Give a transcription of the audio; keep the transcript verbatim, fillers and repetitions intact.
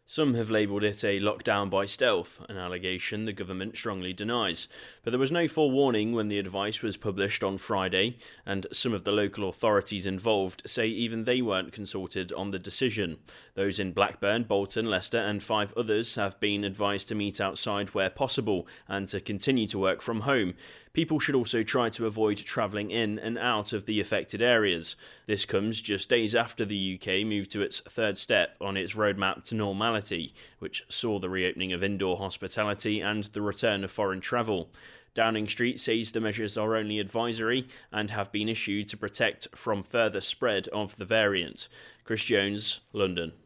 Some have labelled it a lockdown by stealth, an allegation the government strongly denies. But there was no forewarning when the advice was published on Friday, and some of the local authorities involved say even they weren't consulted on the decision. Those in Blackburn, Bolton, Leicester and five others have been advised to meet outside where possible and to continue to work from home. People should also try to avoid travelling in and out of the affected areas. This comes just days after the U K moved to its third step on its roadmap to normality, which saw the reopening of indoor hospitality and the return of foreign travel. Downing Street says the measures are only advisory and have been issued to protect from further spread of the variant. Chris Jones, London.